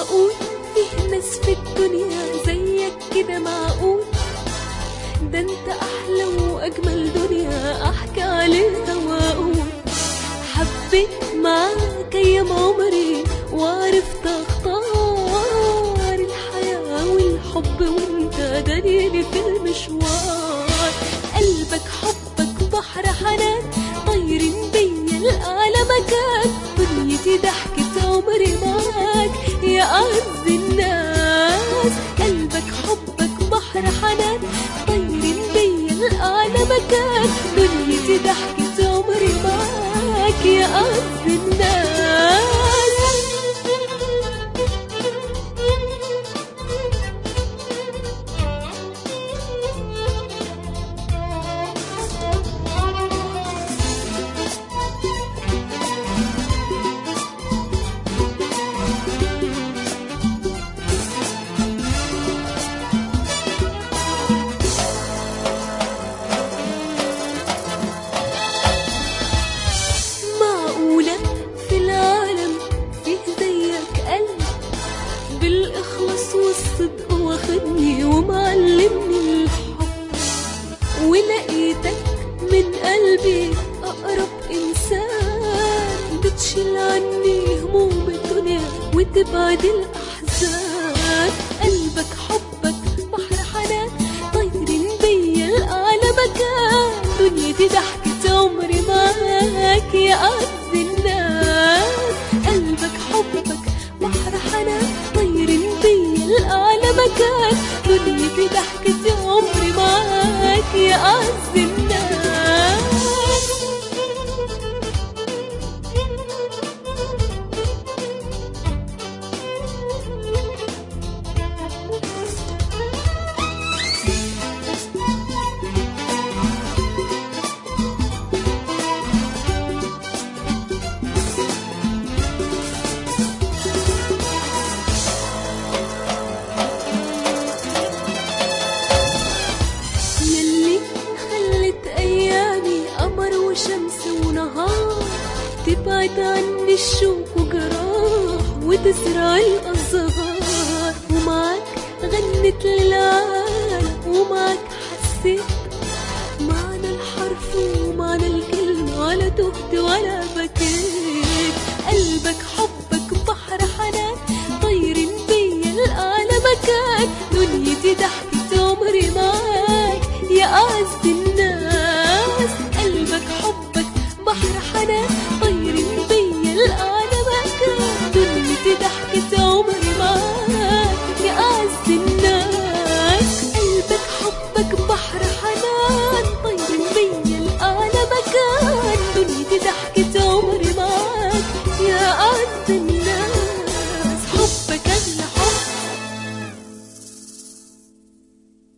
واقول فيه ناس في الدنيا زيك كده معقول؟ ده انت احلى واجمل دنيا احكي عليها واقول حبيت معاك ايام عمري وعرفت اختار الحياة والحب وانت دليلي في المشوار. قلبك حبك بحر حنان طايرين بيا لأعلى مكان، دنيتي ضحكة عمري معاك يا أعز الناس. قلبك حبك بحر حنان طايرين بيا لأعلى مكان، دنيتي ضحكة عمري معاك يا أعز الناس. بالإخلاص والصدق واخدني ومعلمني الحب، ولقيتك من قلبي أقرب إنسان، بتشيل عني هموم الدنيا وتبعد الأحزان. قلبك حبك بحر حنان طايرين بيا لأعلى مكان، دنيتي ضحكة عمري معاك يا أعز الناس. قلبك حبك بحر حنان طايرين بيا لأعلى مكان، دنيتي ضحكة عمري معاك يا أعز الناس. شمس ونهار تبعد عني الشوق وجراح وتزرع الأزهار، ومعاك غنت للعالم ومعاك حسيت معنى الحرف ومعنى الكلمة، ولا تهت ولا بكيت.